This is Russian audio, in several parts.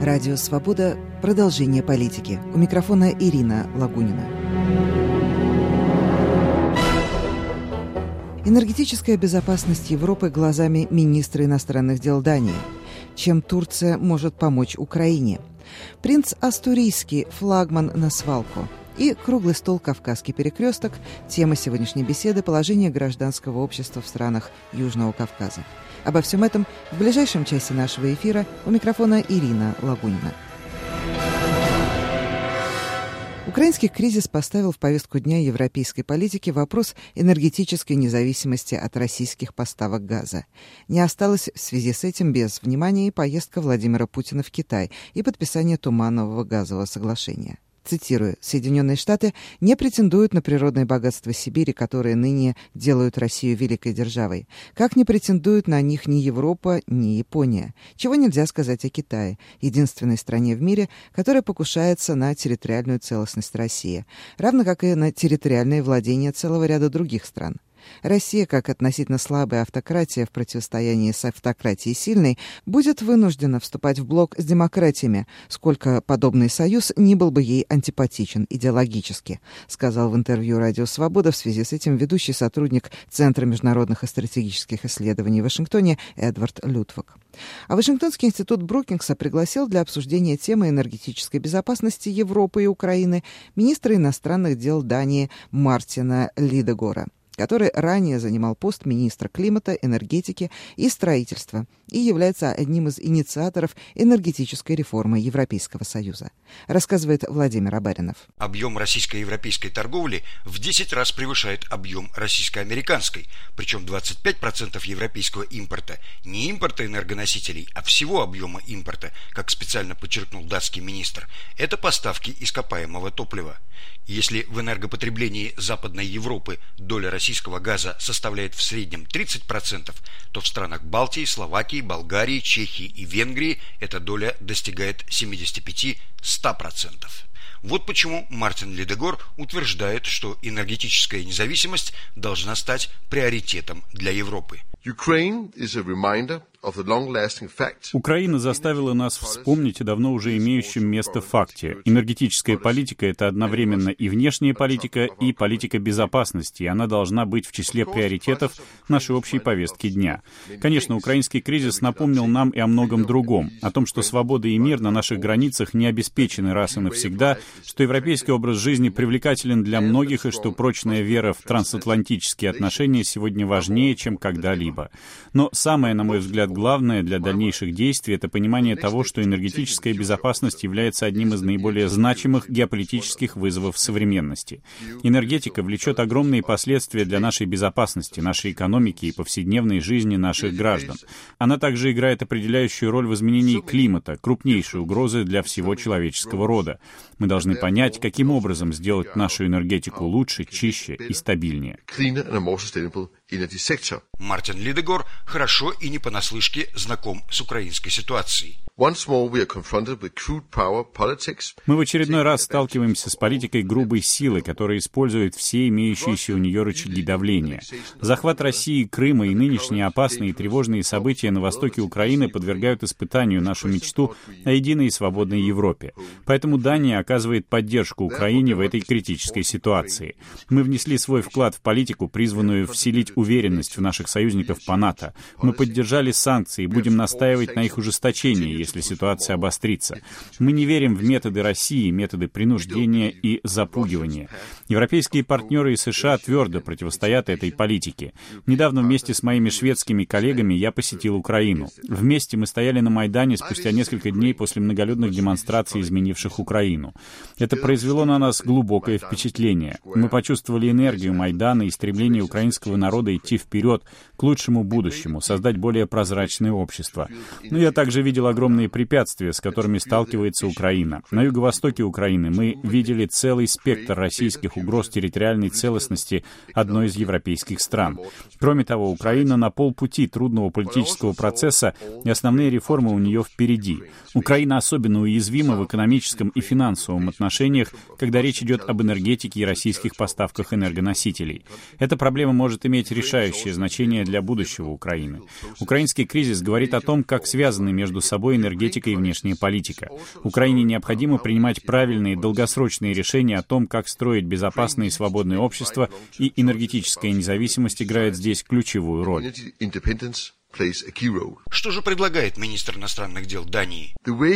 Радио «Свобода». Продолжение политики. У микрофона Ирина Лагунина. Энергетическая безопасность Европы глазами министра иностранных дел Дании. Чем Турция может помочь Украине? Принц Астурийский, флагман на свалку. И круглый стол «Кавказский перекресток». Тема сегодняшней беседы – положение гражданского общества в странах Южного Кавказа. Обо всем этом в ближайшем часе нашего эфира. У микрофона Ирина Лагунина. Украинский кризис поставил в повестку дня европейской политики вопрос энергетической независимости от российских поставок газа. Не осталось в связи с этим без внимания и поездка Владимира Путина в Китай и подписание Туманного газового соглашения. Цитирую, «Соединенные Штаты не претендуют на природное богатство Сибири, которые ныне делают Россию великой державой. Как не претендуют на них ни Европа, ни Япония. Чего нельзя сказать о Китае, единственной стране в мире, которая покушается на территориальную целостность России, равно как и на территориальное владение целого ряда других стран. Россия, как относительно слабая автократия в противостоянии с автократией сильной, будет вынуждена вступать в блок с демократиями, сколько подобный союз не был бы ей антипатичен идеологически», сказал в интервью «Радио Свобода» в связи с этим ведущий сотрудник Центра международных и стратегических исследований в Вашингтоне Эдвард Лютвик. А Вашингтонский институт Брукингса пригласил для обсуждения темы энергетической безопасности Европы и Украины министра иностранных дел Дании Мартина Лидегора, который ранее занимал пост министра климата, энергетики и строительства и является одним из инициаторов энергетической реформы Европейского Союза. Рассказывает Владимир Абаринов. Объем российско-европейской торговли в 10 раз превышает объем российско-американской, причем 25% европейского импорта не импорта энергоносителей, а всего объема импорта, как специально подчеркнул датский министр, это поставки ископаемого топлива. Если в энергопотреблении Западной Европы доля российского газа составляет в среднем 30%, то в странах Балтии, Словакии, Болгарии, Чехии и Венгрии эта доля достигает 75-100%. Вот почему Мартин Лидегор утверждает, что энергетическая независимость должна стать приоритетом для Европы. Украина заставила нас вспомнить о давно уже имеющем место факте. Энергетическая политика — это одновременно и внешняя политика, и политика безопасности, и она должна быть в числе приоритетов нашей общей повестки дня. Конечно, украинский кризис напомнил нам и о многом другом, о том, что свобода и мир на наших границах не обеспечены раз и навсегда, что европейский образ жизни привлекателен для многих, и что прочная вера в трансатлантические отношения сегодня важнее, чем когда-либо. Но самое, на мой взгляд, главное для дальнейших действий — это понимание того, что энергетическая безопасность является одним из наиболее значимых геополитических вызовов современности. Энергетика влечет огромные последствия для нашей безопасности, нашей экономики и повседневной жизни наших граждан. Она также играет определяющую роль в изменении климата, крупнейшей угрозы для всего человеческого рода. Мы должны понять, каким образом сделать нашу энергетику лучше, чище и стабильнее. Мартин Лидегор хорошо и не понаслышке знаком с украинской ситуацией. Мы в очередной раз сталкиваемся с политикой грубой силы, которая использует все имеющиеся у нее рычаги давления. Захват России, Крыма и нынешние опасные и тревожные события на востоке Украины подвергают испытанию нашу мечту о единой и свободной Европе. Поэтому Дания оказывает поддержку Украине в этой критической ситуации. Мы внесли свой вклад в политику, призванную вселить уверенность в наших союзников по НАТО. Мы поддержали санкции и будем настаивать на их ужесточении, если ситуация обострится. Мы не верим в методы России, методы принуждения и запугивания. Европейские партнеры и США твердо противостоят этой политике. Недавно вместе с моими шведскими коллегами я посетил Украину. Вместе мы стояли на Майдане спустя несколько дней после многолюдных демонстраций, изменивших Украину. Это произвело на нас глубокое впечатление. Мы почувствовали энергию Майдана и стремление украинского народа идти вперед, к лучшему будущему, создать более прозрачное общество. Но я также видел огромные препятствия, с которыми сталкивается Украина. На юго-востоке Украины мы видели целый спектр российских угроз территориальной целостности одной из европейских стран. Кроме того, Украина на полпути трудного политического процесса, и основные реформы у нее впереди. Украина особенно уязвима в экономическом и финансовом отношениях, когда речь идет об энергетике и российских поставках энергоносителей. Эта проблема может иметь решающее значение для будущего Украины. Украинский кризис говорит о том, как связаны между собой энергетика и внешняя политика. Украине необходимо принимать правильные долгосрочные решения о том, как строить безопасное и свободное общество, и энергетическая независимость играет здесь ключевую роль. Что же предлагает министр иностранных дел Дании?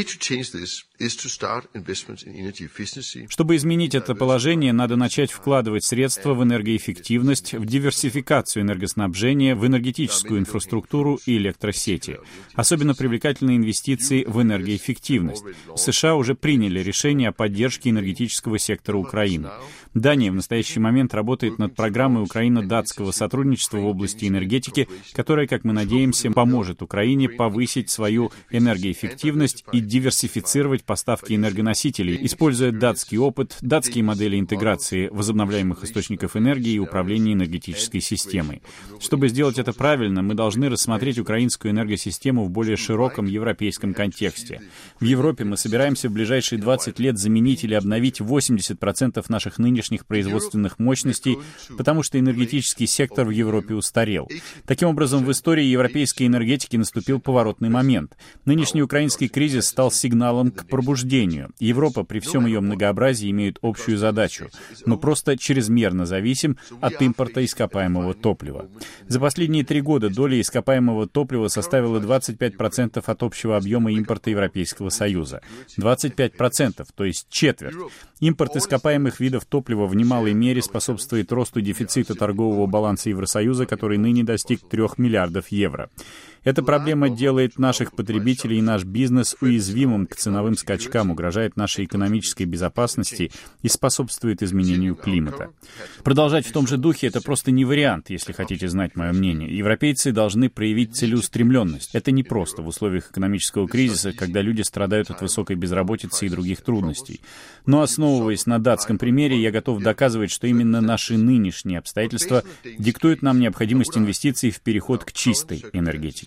Чтобы изменить это положение, надо начать вкладывать средства в энергоэффективность, в диверсификацию энергоснабжения, в энергетическую инфраструктуру и электросети. Особенно привлекательны инвестиции в энергоэффективность. США уже приняли решение о поддержке энергетического сектора Украины. Дания в настоящий момент работает над программой украино-датского сотрудничества в области энергетики, которая, как мы надеемся, поможет Украине повысить свою энергоэффективность и диверсифицировать поставки энергоносителей, используя датский опыт, датские модели интеграции возобновляемых источников энергии и управления энергетической системой. Чтобы сделать это правильно, мы должны рассмотреть украинскую энергосистему в более широком европейском контексте. В Европе мы собираемся в ближайшие 20 лет заменить или обновить 80% наших нынешних производственных мощностей, потому что энергетический сектор в Европе устарел. Таким образом, в истории европейской энергетики наступил поворотный момент. Нынешний украинский кризис стал сигналом к пробуждению. Европа при всем ее многообразии имеет общую задачу. Мы просто чрезмерно зависим от импорта ископаемого топлива. За последние 3 года доля ископаемого топлива составила 25% от общего объема импорта Европейского Союза. 25%, то есть четверть. Импорт ископаемых видов топлива в немалой мере способствует росту дефицита торгового баланса Евросоюза, который ныне достиг 3 миллиардов евро. Эта проблема делает наших потребителей и наш бизнес уязвимым к ценовым скачкам, угрожает нашей экономической безопасности и способствует изменению климата. Продолжать в том же духе — это просто не вариант, если хотите знать мое мнение. Европейцы должны проявить целеустремленность. Это непросто в условиях экономического кризиса, когда люди страдают от высокой безработицы и других трудностей. Но, основываясь на датском примере, я готов доказывать, что именно наши нынешние обстоятельства диктуют нам необходимость инвестиций в переход к чистой энергетике.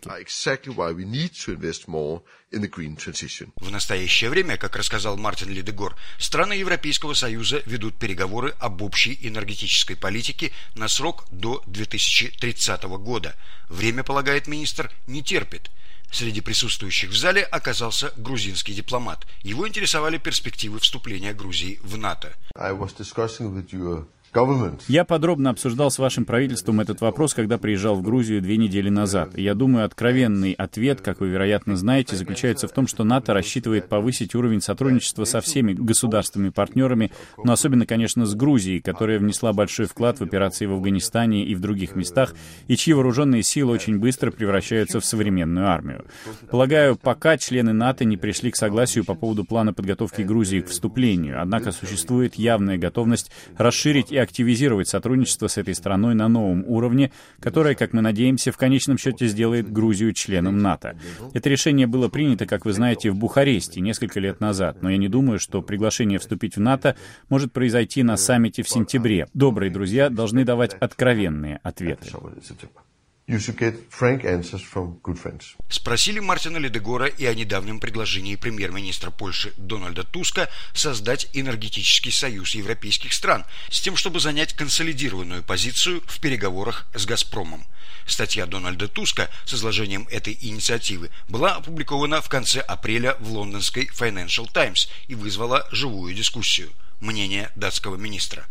В настоящее время, как рассказал Мартин Лидегор, страны Европейского Союза ведут переговоры об общей энергетической политике на срок до 2030 года. Время, полагает министр, не терпит. Среди присутствующих в зале оказался грузинский дипломат. Его интересовали перспективы вступления Грузии в НАТО. Я подробно обсуждал с вашим правительством этот вопрос, когда приезжал в Грузию 2 недели назад. И я думаю, откровенный ответ, как вы, вероятно, знаете, заключается в том, что НАТО рассчитывает повысить уровень сотрудничества со всеми государствами-партнерами, но особенно, конечно, с Грузией, которая внесла большой вклад в операции в Афганистане и в других местах, и чьи вооруженные силы очень быстро превращаются в современную армию. Полагаю, пока члены НАТО не пришли к согласию по поводу плана подготовки Грузии к вступлению, однако существует явная готовность расширить и активизировать сотрудничество с этой страной на новом уровне, которое, как мы надеемся, в конечном счете сделает Грузию членом НАТО. Это решение было принято, как вы знаете, в Бухаресте несколько лет назад, но я не думаю, что приглашение вступить в НАТО может произойти на саммите в сентябре. Добрые друзья должны давать откровенные ответы. Спросили Мартина Лидегора и о недавнем предложении премьер-министра Польши Дональда Туска создать энергетический союз европейских стран с тем, чтобы занять консолидированную позицию в переговорах с «Газпромом». Статья Дональда Туска с изложением этой инициативы была опубликована в конце апреля в лондонской Financial Times и вызвала живую дискуссию. Мнение датского министра.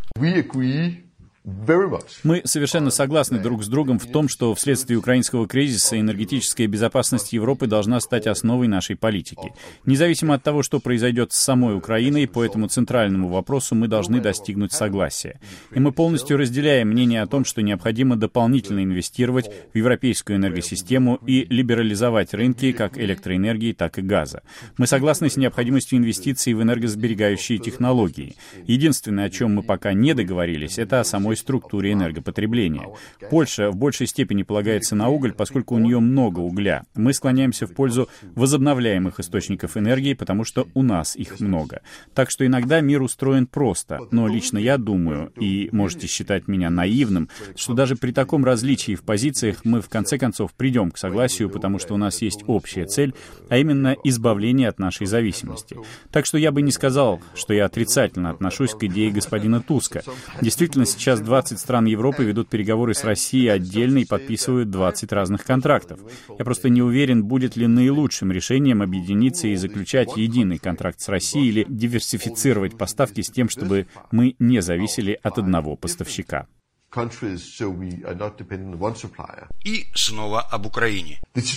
Мы совершенно согласны друг с другом в том, что вследствие украинского кризиса энергетическая безопасность Европы должна стать основой нашей политики. Независимо от того, что произойдет с самой Украиной, по этому центральному вопросу мы должны достигнуть согласия. И мы полностью разделяем мнение о том, что необходимо дополнительно инвестировать в европейскую энергосистему и либерализовать рынки как электроэнергии, так и газа. Мы согласны с необходимостью инвестиций в энергосберегающие технологии. Единственное, о чем мы пока не договорились, это о самой структуре энергопотребления. Польша в большей степени полагается на уголь, поскольку у нее много угля. Мы склоняемся в пользу возобновляемых источников энергии, потому что у нас их много. Так что иногда мир устроен просто, но лично я думаю, и можете считать меня наивным, что даже при таком различии в позициях мы в конце концов придем к согласию, потому что у нас есть общая цель, а именно избавление от нашей зависимости. Так что я бы не сказал, что я отрицательно отношусь к идее господина Туска. Действительно, сейчас 20 стран Европы ведут переговоры с Россией отдельно и подписывают 20 разных контрактов. Я просто не уверен, будет ли наилучшим решением объединиться и заключать единый контракт с Россией или диверсифицировать поставки с тем, чтобы мы не зависели от одного поставщика. И снова об Украине.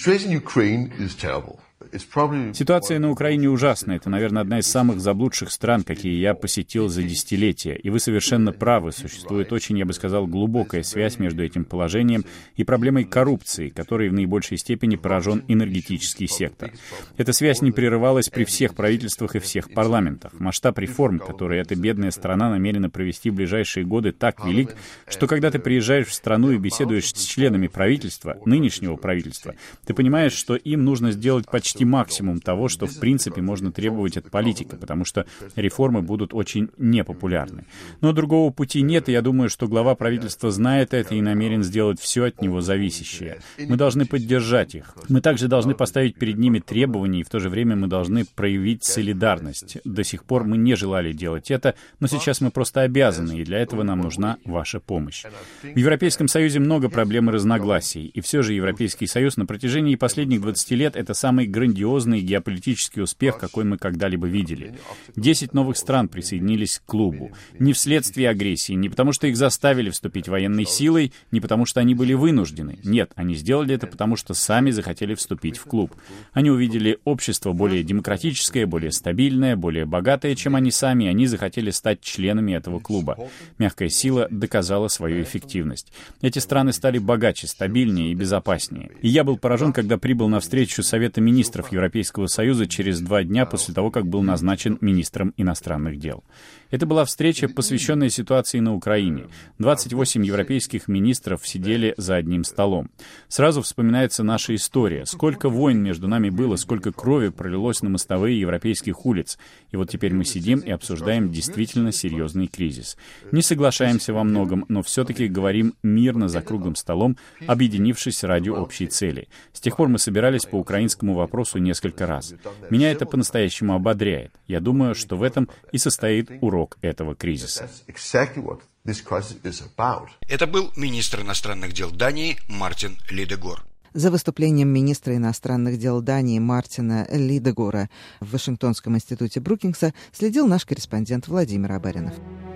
Ситуация на Украине ужасная. Это, наверное, одна из самых заблудших стран, какие я посетил за десятилетия. И вы совершенно правы. Существует очень, я бы сказал, глубокая связь между этим положением и проблемой коррупции, которой в наибольшей степени поражен энергетический сектор. Эта связь не прерывалась при всех правительствах и всех парламентах. Масштаб реформ, которые эта бедная страна намерена провести в ближайшие годы, так велик, что когда ты приезжаешь в страну и беседуешь с членами правительства, нынешнего правительства, ты понимаешь, что им нужно сделать почти максимум того, что в принципе можно требовать от политика, потому что реформы будут очень непопулярны. Но другого пути нет, и я думаю, что глава правительства знает это и намерен сделать все от него зависящее. Мы должны поддержать их. Мы также должны поставить перед ними требования, и в то же время мы должны проявить солидарность. До сих пор мы не желали делать это, но сейчас мы просто обязаны, и для этого нам нужна ваша помощь. В Европейском Союзе много проблем и разногласий, и все же Европейский Союз на протяжении последних 20 лет — это самый грандиозный геополитический успех, какой мы когда-либо видели. 10 новых стран присоединились к клубу. Не вследствие агрессии, не потому что их заставили вступить военной силой, не потому что они были вынуждены. Нет, они сделали это потому, что сами захотели вступить в клуб. Они увидели общество более демократическое, более стабильное, более богатое, чем они сами, и они захотели стать членами этого клуба. Мягкая сила доказала свою эффективность. Эти страны стали богаче, стабильнее и безопаснее. И я был поражен, когда прибыл на встречу Совета министров Европейского Союза через 2 дня после того, как был назначен министром иностранных дел. Это была встреча, посвященная ситуации на Украине. 28 европейских министров сидели за одним столом. Сразу вспоминается наша история. Сколько войн между нами было, сколько крови пролилось на мостовые европейских улиц. И вот теперь мы сидим и обсуждаем действительно серьезный кризис. Не соглашаемся во многом, но все-таки говорим мирно за круглым столом, объединившись ради общей цели. С тех пор мы собирались по украинскому вопросу несколько раз. Меня это по-настоящему ободряет. Я думаю, что в этом и состоит урок этого кризиса. Это был министр иностранных дел Дании Мартин Лидегор. За выступлением министра иностранных дел Дании Мартина Лидегора в Вашингтонском институте Брукингса следил наш корреспондент Владимир Абаринов.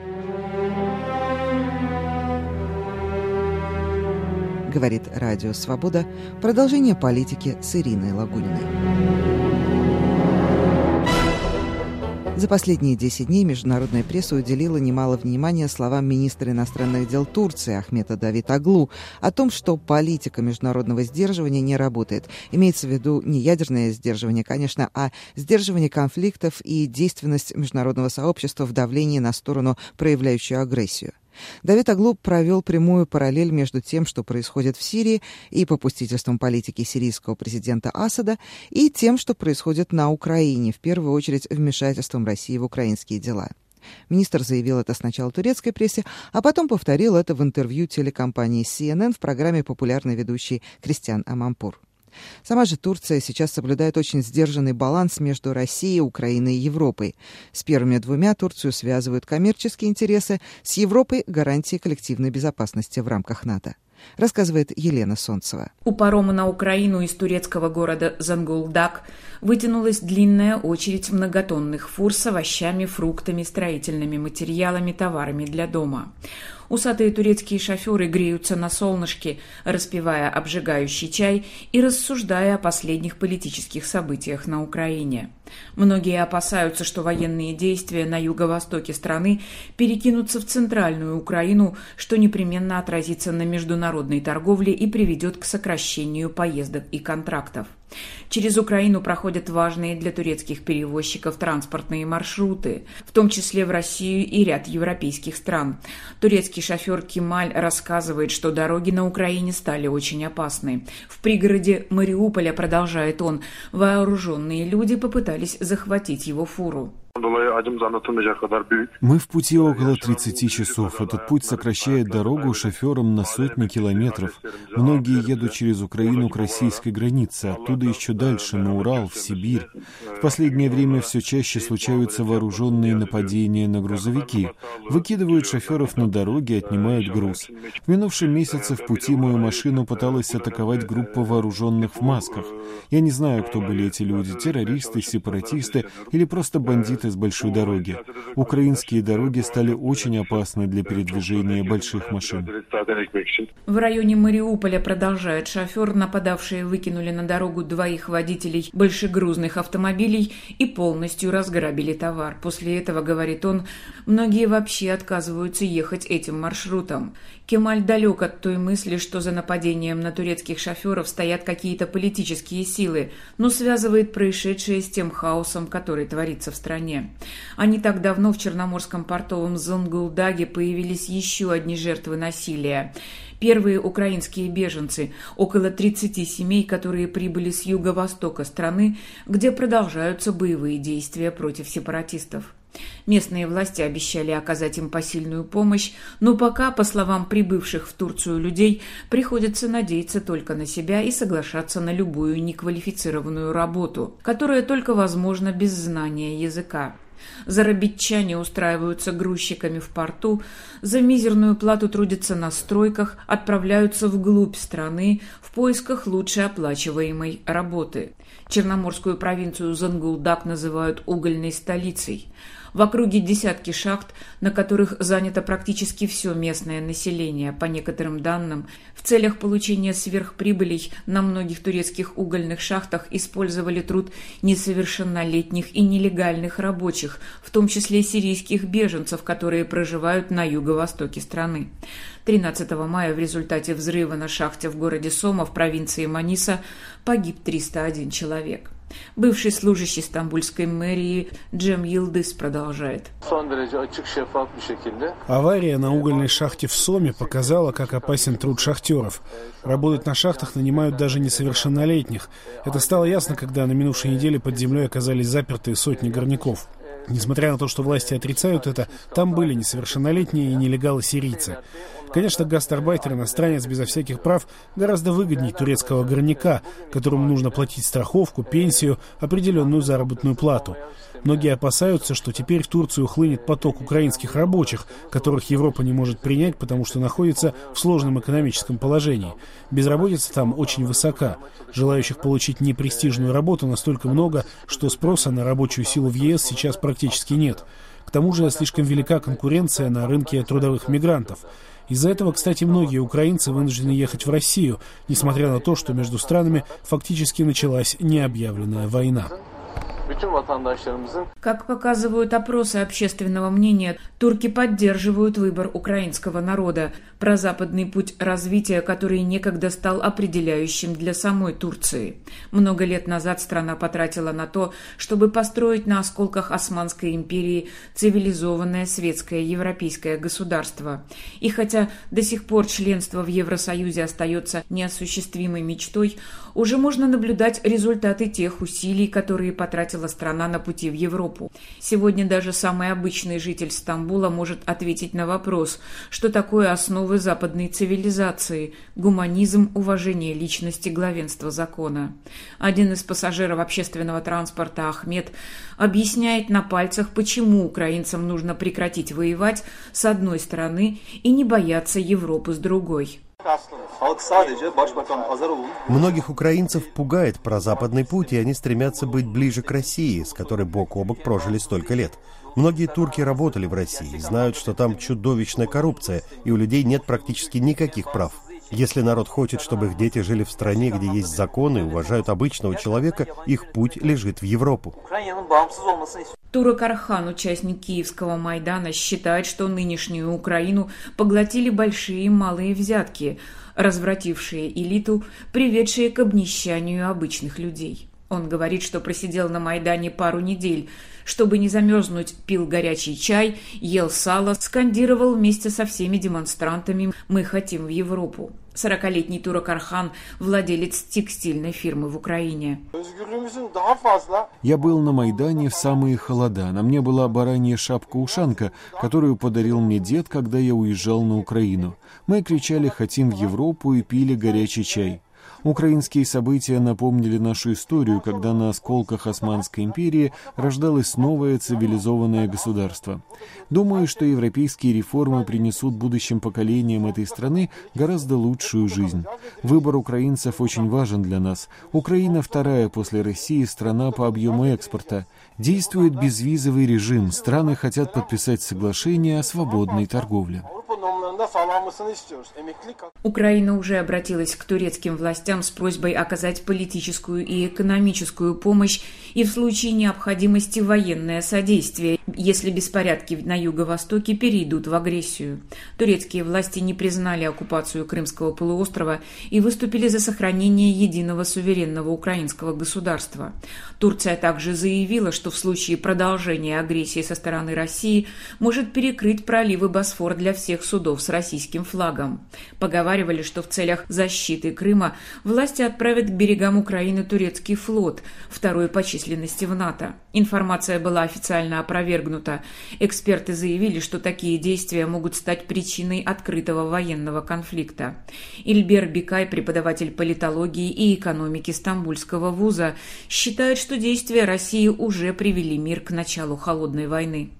Говорит Радио Свобода. Продолжение политики с Ириной Лагуниной. За последние 10 дней международная пресса уделила немало внимания словам министра иностранных дел Турции Ахмета Давутоглу о том, что политика международного сдерживания не работает. Имеется в виду не ядерное сдерживание, конечно, а сдерживание конфликтов и действенность международного сообщества в давлении на сторону, проявляющую агрессию. Давутоглу провел прямую параллель между тем, что происходит в Сирии и попустительством политики сирийского президента Асада, и тем, что происходит на Украине, в первую очередь вмешательством России в украинские дела. Министр заявил это сначала турецкой прессе, а потом повторил это в интервью телекомпании CNN в программе популярной ведущей Кристиан Амампур. Сама же Турция сейчас соблюдает очень сдержанный баланс между Россией, Украиной и Европой. С первыми 2 Турцию связывают коммерческие интересы, с Европой — гарантии коллективной безопасности в рамках НАТО. Рассказывает Елена Солнцева. У парома на Украину из турецкого города Зонгулдак вытянулась длинная очередь многотонных фур с овощами, фруктами, строительными материалами, товарами для дома. Усатые турецкие шоферы греются на солнышке, распивая обжигающий чай и рассуждая о последних политических событиях на Украине. Многие опасаются, что военные действия на юго-востоке страны перекинутся в центральную Украину, что непременно отразится на международной торговле и приведет к сокращению поездок и контрактов. Через Украину проходят важные для турецких перевозчиков транспортные маршруты, в том числе в Россию и ряд европейских стран. Турецкий шофер Кемаль рассказывает, что дороги на Украине стали очень опасны. В пригороде Мариуполя, продолжает он, вооруженные люди попытались захватить его фуру. Мы в пути около 30 часов. Этот путь сокращает дорогу шоферам на сотни километров. Многие едут через Украину к российской границе, оттуда еще дальше, на Урал, в Сибирь. В последнее время все чаще случаются вооруженные нападения на грузовики. Выкидывают шоферов на дороге, отнимают груз. В минувшем месяце в пути мою машину пыталась атаковать группа вооруженных в масках. Я не знаю, кто были эти люди, террористы, сепаратисты или просто бандиты с большой дороги. Украинские дороги стали очень опасны для передвижения больших машин. В районе Мариуполя, продолжает шофер, нападавшие выкинули на дорогу двоих водителей большегрузных автомобилей и полностью разграбили товар. После этого, говорит он, многие вообще отказываются ехать этим маршрутом. Кемаль далек от той мысли, что за нападением на турецких шоферов стоят какие-то политические силы, но связывает происшедшее с тем хаосом, который творится в стране. А не так давно в Черноморском портовом Зонгулдаге появились еще одни жертвы насилия. Первые украинские беженцы, около 30 семей, которые прибыли с юго-востока страны, где продолжаются боевые действия против сепаратистов. Местные власти обещали оказать им посильную помощь, но пока, по словам прибывших в Турцию людей, приходится надеяться только на себя и соглашаться на любую неквалифицированную работу, которая только возможна без знания языка. Зарабитчане устраиваются грузчиками в порту, за мизерную плату трудятся на стройках, отправляются вглубь страны в поисках лучше оплачиваемой работы. Черноморскую провинцию Зонгулдаг называют угольной столицей. В округе десятки шахт, на которых занято практически все местное население. По некоторым данным, в целях получения сверхприбылей на многих турецких угольных шахтах использовали труд несовершеннолетних и нелегальных рабочих, в том числе сирийских беженцев, которые проживают на юго-востоке страны. 13 мая в результате взрыва на шахте в городе Сома в провинции Маниса погиб 301 человек. Бывший служащий стамбульской мэрии Джем Йылдыз продолжает. Авария на угольной шахте в Соме показала, как опасен труд шахтеров. Работать на шахтах нанимают даже несовершеннолетних. Это стало ясно, когда на минувшей неделе под землей оказались запертые сотни горняков. Несмотря на то, что власти отрицают это, там были несовершеннолетние и нелегалы-сирийцы. Конечно, гастарбайтер, иностранец безо всяких прав, гораздо выгоднее турецкого горняка, которому нужно платить страховку, пенсию, определенную заработную плату. Многие опасаются, что теперь в Турцию хлынет поток украинских рабочих, которых Европа не может принять, потому что находится в сложном экономическом положении. Безработица там очень высока. Желающих получить непрестижную работу настолько много, что спроса на рабочую силу в ЕС сейчас практически нет. К тому же слишком велика конкуренция на рынке трудовых мигрантов. Из-за этого, кстати, многие украинцы вынуждены ехать в Россию, несмотря на то, что между странами фактически началась необъявленная война. Как показывают опросы общественного мнения, турки поддерживают выбор украинского народа, прозападный путь развития, который некогда стал определяющим для самой Турции. Много лет назад страна потратила на то, чтобы построить на осколках Османской империи цивилизованное светское европейское государство. И хотя до сих пор членство в Евросоюзе остается неосуществимой мечтой, уже можно наблюдать результаты тех усилий, которые потратила страна на пути в Европу. Сегодня даже самый обычный житель Стамбула может ответить на вопрос, что такое основы западной цивилизации – гуманизм, уважение личности, главенство закона. Один из пассажиров общественного транспорта, Ахмед, объясняет на пальцах, почему украинцам нужно прекратить воевать с одной стороны и не бояться Европы с другой. Многих украинцев пугает прозападный путь, и они стремятся быть ближе к России, с которой бок о бок прожили столько лет. Многие турки работали в России, знают, что там чудовищная коррупция, и у людей нет практически никаких прав. Если народ хочет, чтобы их дети жили в стране, где есть законы и уважают обычного человека, их путь лежит в Европу. Турок Архан, участник Киевского Майдана, считает, что нынешнюю Украину поглотили большие и малые взятки, развратившие элиту, приведшие к обнищанию обычных людей. Он говорит, что просидел на Майдане пару недель. Чтобы не замерзнуть, пил горячий чай, ел сало, скандировал вместе со всеми демонстрантами «Мы хотим в Европу». 40-летний турок Архан – владелец текстильной фирмы в Украине. Я был на Майдане в самые холода. На мне была баранья шапка-ушанка, которую подарил мне дед, когда я уезжал на Украину. Мы кричали «Хотим в Европу» и пили горячий чай. Украинские события напомнили нашу историю, когда на осколках Османской империи рождалось новое цивилизованное государство. Думаю, что европейские реформы принесут будущим поколениям этой страны гораздо лучшую жизнь. Выбор украинцев очень важен для нас. Украина вторая после России страна по объему экспорта. Действует безвизовый режим. Страны хотят подписать соглашение о свободной торговле. Украина уже обратилась к турецким властям с просьбой оказать политическую и экономическую помощь и в случае необходимости военное содействие, если беспорядки на юго-востоке перейдут в агрессию. Турецкие власти не признали оккупацию Крымского полуострова и выступили за сохранение единого суверенного украинского государства. Турция также заявила, что в случае продолжения агрессии со стороны России может перекрыть проливы Босфор для всех судов с российским флагом. Поговаривали, что в целях защиты Крыма власти отправят к берегам Украины турецкий флот, второй по численности в НАТО. Информация была официально опровергнута. Эксперты заявили, что такие действия могут стать причиной открытого военного конфликта. Ильбер Бикай, преподаватель политологии и экономики Стамбульского вуза, считает, что действия России уже привели мир к началу холодной войны.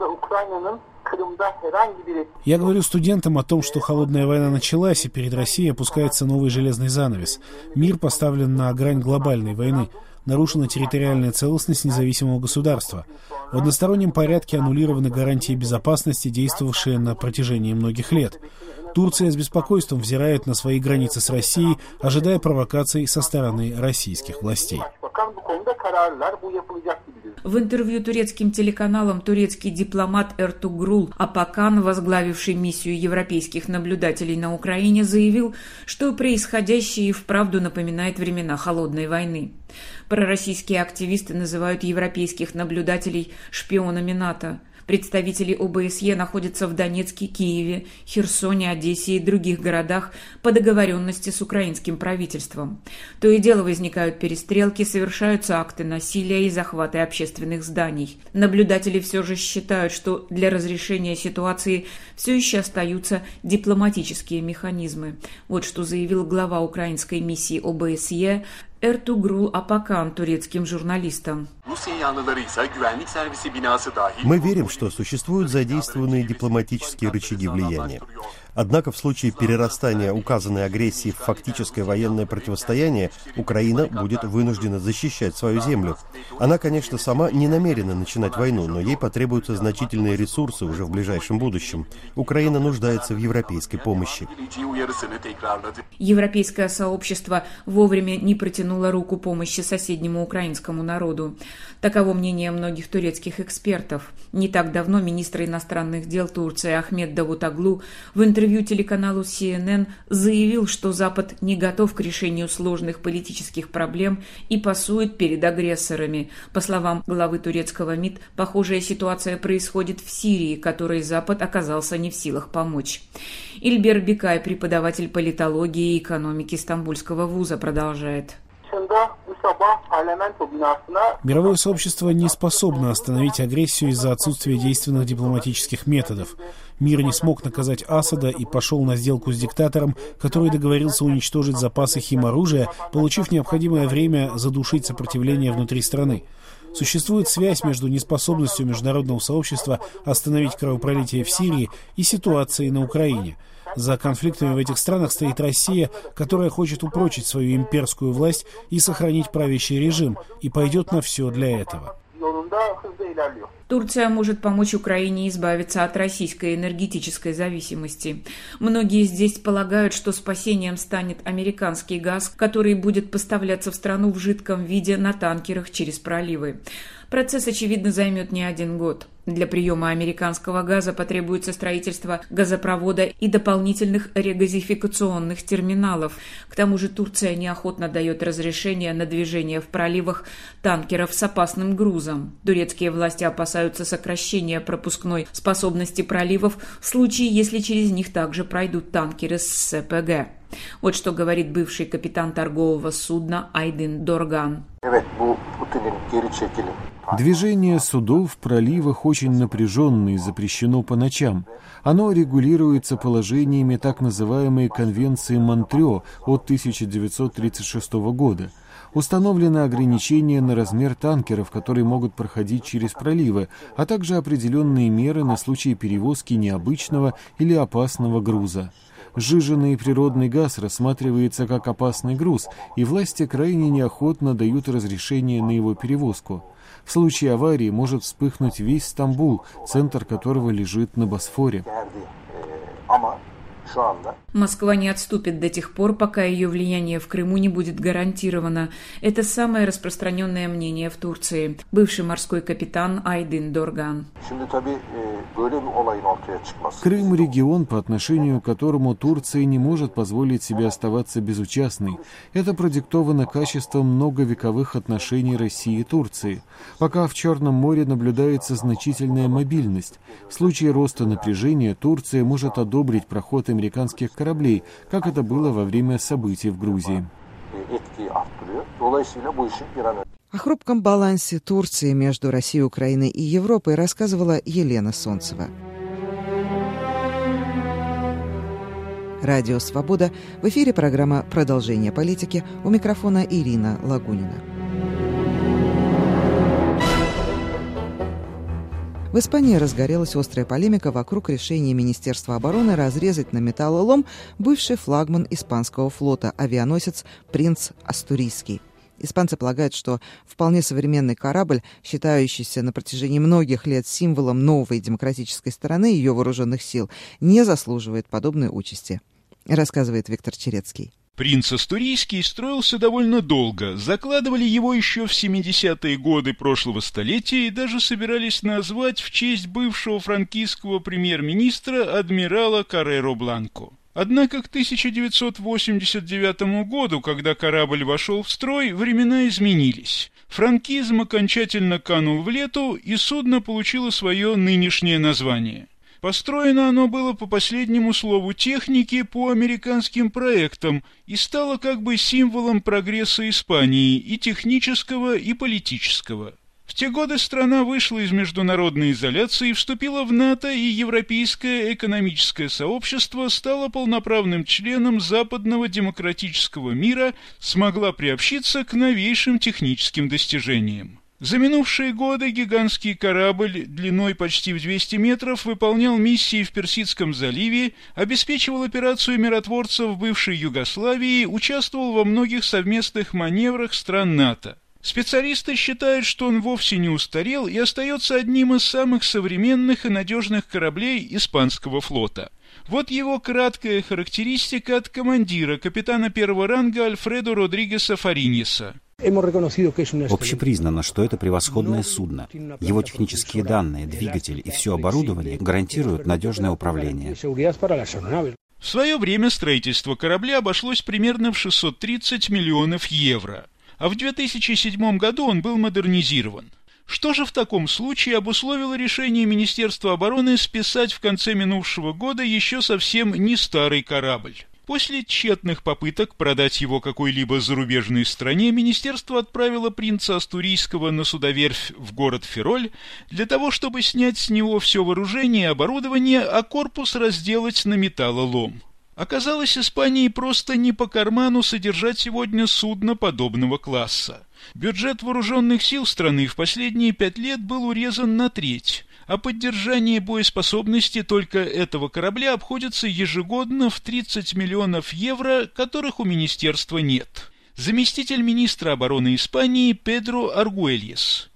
Я говорю студентам о том, что холодная война началась, и перед Россией опускается новый железный занавес. Мир поставлен на грань глобальной войны. Нарушена территориальная целостность независимого государства. В одностороннем порядке аннулированы гарантии безопасности, действовавшие на протяжении многих лет. Турция с беспокойством взирает на свои границы с Россией, ожидая провокаций со стороны российских властей. В интервью турецким телеканалам турецкий дипломат Эртугрул Апакан, возглавивший миссию европейских наблюдателей на Украине, заявил, что происходящее и вправду напоминает времена холодной войны. Пророссийские активисты называют европейских наблюдателей шпионами НАТО. Представители ОБСЕ находятся в Донецке, Киеве, Херсоне, Одессе и других городах по договоренности с украинским правительством. То и дело возникают перестрелки, совершаются акты насилия и захваты общественных зданий. Наблюдатели все же считают, что для разрешения ситуации все еще остаются дипломатические механизмы. Вот что заявил глава украинской миссии ОБСЕ Эртугрул Апакан турецким журналистам. Мы верим, что существуют задействованные дипломатические рычаги влияния. Однако в случае перерастания указанной агрессии в фактическое военное противостояние Украина будет вынуждена защищать свою землю. Она, конечно, сама не намерена начинать войну, но ей потребуются значительные ресурсы уже в ближайшем будущем. Украина нуждается в европейской помощи. Европейское сообщество вовремя не протянуло руку помощи соседнему украинскому народу. Таково мнение многих турецких экспертов. Не так давно министр иностранных дел Турции Ахмед Давутоглу в интервью телеканалу CNN заявил, что Запад не готов к решению сложных политических проблем и пасует перед агрессорами. По словам главы турецкого МИД, похожая ситуация происходит в Сирии, которой Запад оказался не в силах помочь. Ильбер Бикай, преподаватель политологии и экономики Стамбульского вуза, продолжает. Мировое сообщество не способно остановить агрессию из-за отсутствия действенных дипломатических методов. Мир не смог наказать Асада и пошел на сделку с диктатором, который договорился уничтожить запасы химоружия, получив необходимое время задушить сопротивление внутри страны. Существует связь между неспособностью международного сообщества остановить кровопролитие в Сирии и ситуацией на Украине. За конфликтами в этих странах стоит Россия, которая хочет упрочить свою имперскую власть и сохранить правящий режим, и пойдет на все для этого. Турция может помочь Украине избавиться от российской энергетической зависимости. Многие здесь полагают, что спасением станет американский газ, который будет поставляться в страну в жидком виде на танкерах через проливы. Процесс, очевидно, займет не один год. Для приема американского газа потребуется строительство газопровода и дополнительных регазификационных терминалов. К тому же Турция неохотно дает разрешение на движение в проливах танкеров с опасным грузом. Турецкие власти опасаются сокращения пропускной способности проливов в случае, если через них также пройдут танкеры с СПГ. Вот что говорит бывший капитан торгового судна Айдын Дорган. Движение судов в проливах очень напряженное и запрещено по ночам. Оно регулируется положениями так называемой Конвенции Монтрё от 1936 года. Установлены ограничения на размер танкеров, которые могут проходить через проливы, а также определенные меры на случай перевозки необычного или опасного груза. Сжиженный природный газ рассматривается как опасный груз, и власти крайне неохотно дают разрешение на его перевозку. В случае аварии может вспыхнуть весь Стамбул, центр которого лежит на Босфоре. Москва не отступит до тех пор, пока ее влияние в Крыму не будет гарантировано. Это самое распространенное мнение в Турции. Бывший морской капитан Айдын Дорган. Крым – регион, по отношению к которому Турция не может позволить себе оставаться безучастной. Это продиктовано качеством многовековых отношений России и Турции. Пока в Черном море наблюдается значительная мобильность. В случае роста напряжения Турция может одобрить проход американских кораблей, как это было во время событий в Грузии. О хрупком балансе Турции между Россией, Украиной и Европой рассказывала Елена Солнцева. Радио «Свобода». В эфире программа «Продолжение политики». У микрофона Ирина Лагунина. В Испании разгорелась острая полемика вокруг решения Министерства обороны разрезать на металлолом бывший флагман испанского флота, авианосец «Принц Астурийский». Испанцы полагают, что вполне современный корабль, считающийся на протяжении многих лет символом новой демократической стороны ее вооруженных сил, не заслуживает подобной участи, рассказывает Виктор Черецкий. «Принц Астурийский» строился довольно долго, закладывали его еще в 70-е годы прошлого столетия и даже собирались назвать в честь бывшего франкистского премьер-министра адмирала Карреро Бланко. Однако к 1989 году, когда корабль вошел в строй, времена изменились. Франкизм окончательно канул в лету, и судно получило свое нынешнее название. Построено оно было по последнему слову техники по американским проектам и стало как бы символом прогресса Испании и технического, и политического. В те годы страна вышла из международной изоляции, вступила в НАТО, и Европейское экономическое сообщество стало полноправным членом западного демократического мира, смогла приобщиться к новейшим техническим достижениям. За минувшие годы гигантский корабль длиной почти в 200 метров выполнял миссии в Персидском заливе, обеспечивал операцию миротворцев в бывшей Югославии, участвовал во многих совместных маневрах стран НАТО. Специалисты считают, что он вовсе не устарел и остается одним из самых современных и надежных кораблей испанского флота. Вот его краткая характеристика от командира, капитана первого ранга Альфредо Родригеса Фариньеса. Общепризнано, что это превосходное судно. Его технические данные, двигатель и все оборудование гарантируют надежное управление. В свое время строительство корабля обошлось примерно в 630 миллионов евро, а в 2007 году он был модернизирован. Что же в таком случае обусловило решение Министерства обороны списать в конце минувшего года еще совсем не старый корабль? После тщетных попыток продать его какой-либо зарубежной стране, министерство отправило принца Астурийского на судоверфь в город Фероль для того, чтобы снять с него все вооружение и оборудование, а корпус разделать на металлолом. Оказалось, Испании просто не по карману содержать сегодня судно подобного класса. Бюджет вооруженных сил страны в последние 5 лет был урезан на треть, а поддержание боеспособности только этого корабля обходится ежегодно в 30 миллионов евро, которых у министерства нет. Заместитель министра обороны Испании Педро Аргуэльес.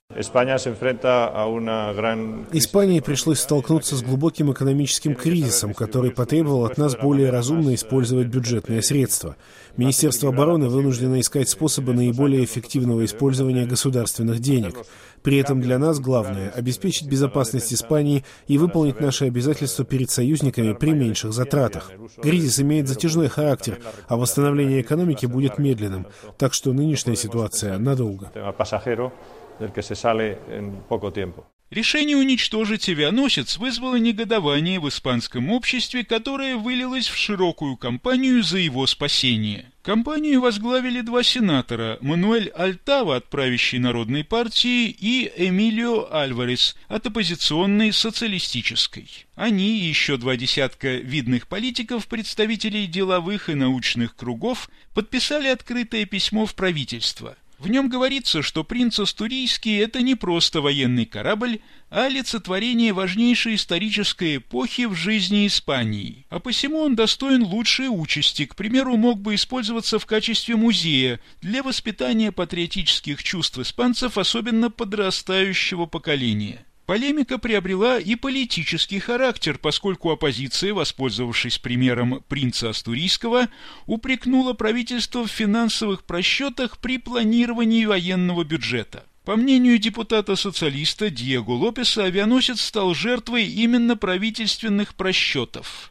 Испании пришлось столкнуться с глубоким экономическим кризисом, который потребовал от нас более разумно использовать бюджетные средства. Министерство обороны вынуждено искать способы наиболее эффективного использования государственных денег. При этом для нас главное – обеспечить безопасность Испании и выполнить наши обязательства перед союзниками при меньших затратах. Кризис имеет затяжной характер, а восстановление экономики будет медленным, так что нынешняя ситуация надолго. Решение уничтожить авианосец вызвало негодование в испанском обществе, которое вылилось в широкую кампанию за его спасение. Кампанию возглавили два сенатора – Мануэль Альтава от правящей Народной партии и Эмилио Альварес от оппозиционной социалистической. Они и еще 20 видных политиков, представителей деловых и научных кругов, подписали открытое письмо в правительство. В нем говорится, что «Принц Астурийский» — это не просто военный корабль, а олицетворение важнейшей исторической эпохи в жизни Испании. А посему он достоин лучшей участи, к примеру, мог бы использоваться в качестве музея для воспитания патриотических чувств испанцев, особенно подрастающего поколения. Полемика приобрела и политический характер, поскольку оппозиция, воспользовавшись примером принца Астурийского, упрекнула правительство в финансовых просчетах при планировании военного бюджета. По мнению депутата-социалиста Диего Лопеса, авианосец стал жертвой именно правительственных просчетов.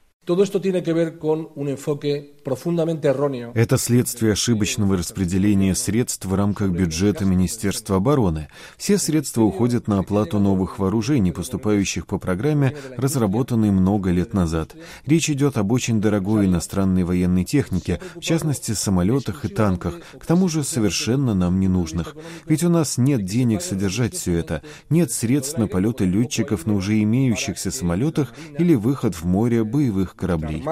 Это следствие ошибочного распределения средств в рамках бюджета Министерства обороны. Все средства уходят на оплату новых вооружений, поступающих по программе, разработанной много лет назад. Речь идет об очень дорогой иностранной военной технике, в частности, самолетах и танках, к тому же совершенно нам не нужных. Ведь у нас нет денег содержать все это, нет средств на полеты летчиков на уже имеющихся самолетах или выход в море боевых кораблей.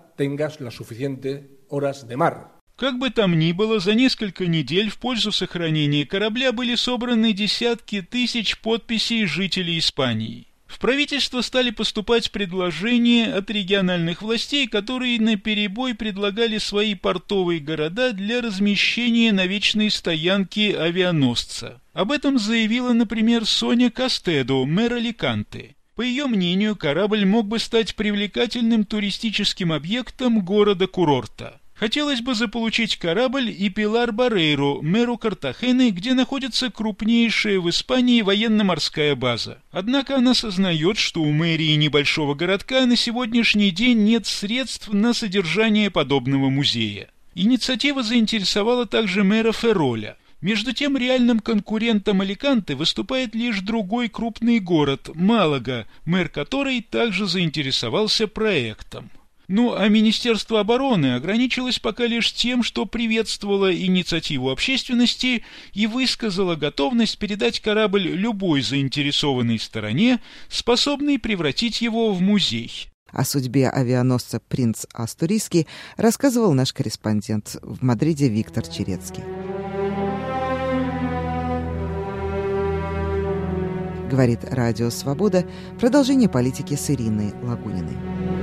Как бы там ни было, за несколько недель в пользу сохранения корабля были собраны десятки тысяч подписей жителей Испании. В правительство стали поступать предложения от региональных властей, которые наперебой предлагали свои портовые города для размещения на вечной стоянке авианосца. Об этом заявила, например, Соня Кастедо, мэр Аликанте. По ее мнению, корабль мог бы стать привлекательным туристическим объектом города-курорта. Хотелось бы заполучить корабль и Пилар Барейру, мэру Картахены, где находится крупнейшая в Испании военно-морская база. Однако она сознает, что у мэрии небольшого городка на сегодняшний день нет средств на содержание подобного музея. Инициатива заинтересовала также мэра Ферроля. Между тем, реальным конкурентом Аликанте выступает лишь другой крупный город – Малага, мэр которой также заинтересовался проектом. Ну а Министерство обороны ограничилось пока лишь тем, что приветствовало инициативу общественности и высказало готовность передать корабль любой заинтересованной стороне, способной превратить его в музей. О судьбе авианосца «Принц Астурийский» рассказывал наш корреспондент в Мадриде Виктор Черецкий. Говорит Радио Свобода. Продолжение политики с Ириной Лагуниной.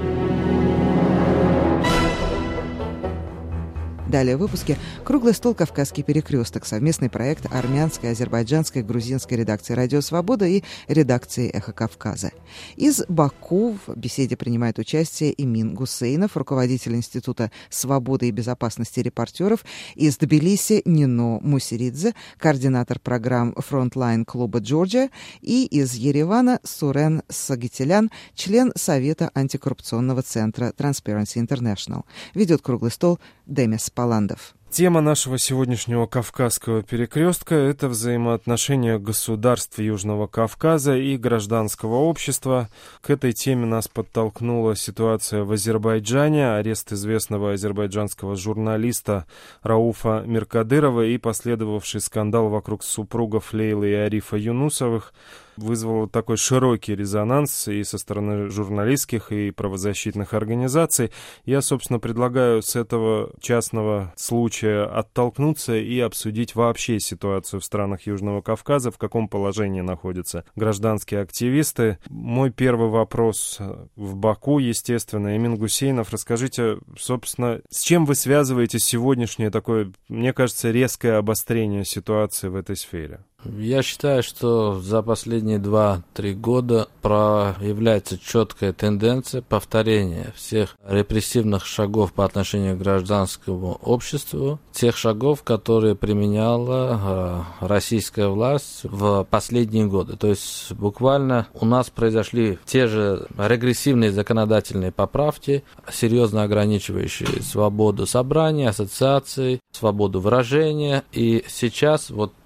Далее в выпуске «Круглый стол. Кавказский перекресток» — совместный проект армянской, азербайджанской, грузинской редакции «Радио Свобода» и редакции «Эхо Кавказа». Из Баку в беседе принимает участие Эмин Гусейнов, руководитель Института свободы и безопасности репортеров, из Тбилиси Нино Мусиридзе, координатор программ «Фронтлайн» клуба «Джорджия», и из Еревана Сурен Сагитялян, член Совета антикоррупционного центра Transparency International. Ведет круглый стол Демис Паландов. Тема нашего сегодняшнего Кавказского перекрестка – это взаимоотношения государств Южного Кавказа и гражданского общества. К этой теме нас подтолкнула ситуация в Азербайджане, арест известного азербайджанского журналиста Рауфа Миркадырова и последовавший скандал вокруг супругов Лейлы и Арифа Юнусовых вызвало такой широкий резонанс и со стороны журналистских и правозащитных организаций. Я, собственно, предлагаю с этого частного случая оттолкнуться и обсудить вообще ситуацию в странах Южного Кавказа, в каком положении находятся гражданские активисты. Мой первый вопрос в Баку, естественно. Эмин Гусейнов, расскажите, собственно, с чем вы связываете сегодняшнее такое, мне кажется, резкое обострение ситуации в этой сфере? Я считаю, что за последние 2-3 года проявляется четкая тенденция повторения всех репрессивных шагов по отношению к гражданскому обществу, тех шагов, которые применяла российская власть в последние годы. То есть буквально у нас произошли те же регрессивные законодательные поправки, серьезно ограничивающие свободу собраний, ассоциаций, свободу выражения. И сейчас вот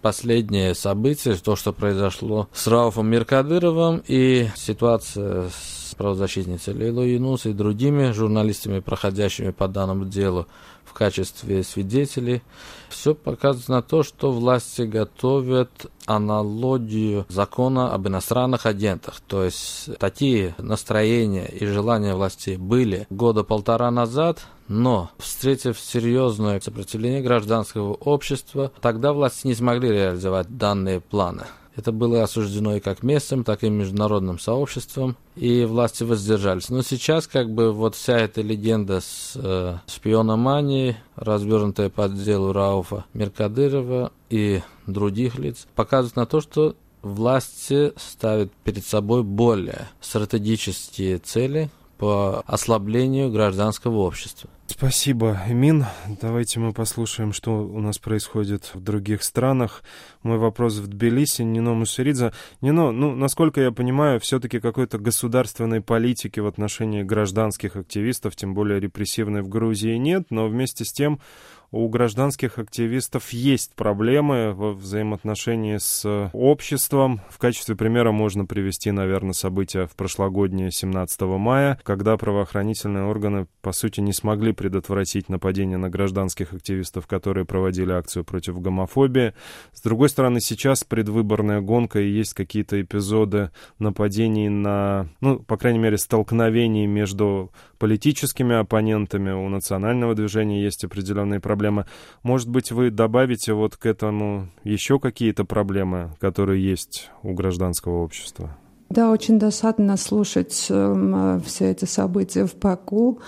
последние события, то, что произошло с Рауфом Миркадыровым и ситуация с правозащитницей Лейлой Юнус и другими журналистами, проходящими по данному делу в качестве свидетелей, все показывает на то, что власти готовят аналогию закона об иностранных агентах. То есть такие настроения и желания властей были года полтора назад, но, встретив серьезное сопротивление гражданского общества, тогда власти не смогли реализовать данные планы. Это было осуждено и как местным, так и международным сообществом, и власти воздержались. Но сейчас вся эта легенда с шпиономанией, развернутая по делу Рауфа Миркадырова и других лиц, показывает на то, что власти ставят перед собой более стратегические цели по ослаблению гражданского общества. Спасибо, Эмин. Давайте мы послушаем, что у нас происходит в других странах. Мой вопрос в Тбилиси. Нино Мусеридзе. Нино, насколько я понимаю, все-таки какой-то государственной политики в отношении гражданских активистов, тем более репрессивной, в Грузии нет, но вместе с тем у гражданских активистов есть проблемы во взаимоотношении с обществом. В качестве примера можно привести, наверное, события в прошлогоднее 17 мая, когда правоохранительные органы, по сути, не смогли предотвратить нападение на гражданских активистов, которые проводили акцию против гомофобии. С другой стороны, сейчас предвыборная гонка, и есть какие-то эпизоды нападений на, по крайней мере, столкновений между политическими оппонентами. У национального движения есть определенные проблемы. Может быть, вы добавите к этому еще какие-то проблемы, которые есть у гражданского общества? Да, очень досадно слушать все эти события в Баку.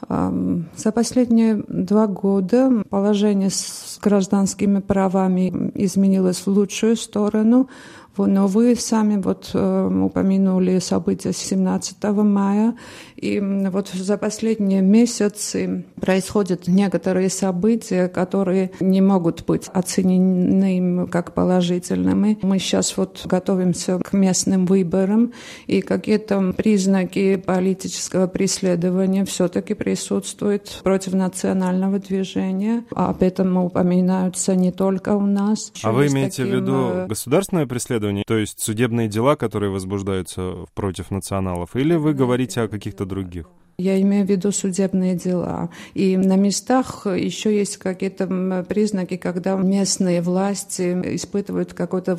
За последние 2 года положение с гражданскими правами изменилось в лучшую сторону. Но вы сами упомянули события 17 мая, и за последние месяцы происходят некоторые события, которые не могут быть оценены как положительными. Мы сейчас готовимся к местным выборам, и какие-то признаки политического преследования все-таки присутствуют против национального движения. Об этом упоминаются не только у нас. А вы имеете в виду государственное преследование? То есть судебные дела, которые возбуждаются против националов, или вы говорите о каких-то других? Я имею в виду судебные дела. И на местах еще есть какие-то признаки, когда местные власти испытывают какое-то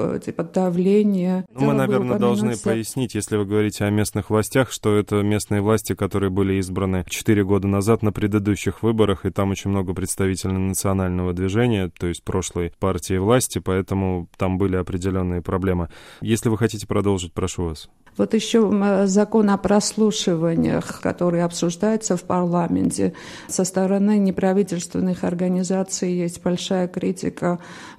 давление. Мы, наверное, должны пояснить, если вы говорите о местных властях, что это местные власти, которые были избраны 4 года назад на предыдущих выборах, и там очень много представителей национального движения, то есть прошлой партии власти, поэтому там были определенные проблемы. Если вы хотите продолжить, прошу вас. Еще закон о прослушиваниях, который обсуждается в парламенте. Со стороны неправительственных организаций есть большая критика,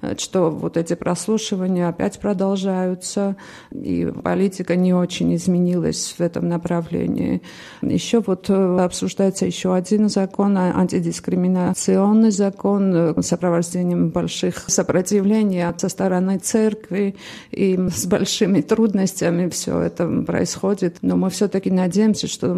что эти прослушивания опять продолжаются, и политика не очень изменилась в этом направлении. Еще обсуждается еще один закон, антидискриминационный закон, с сопровождением больших сопротивлений со стороны церкви, и с большими трудностями все это происходит. Но мы все-таки надеемся, что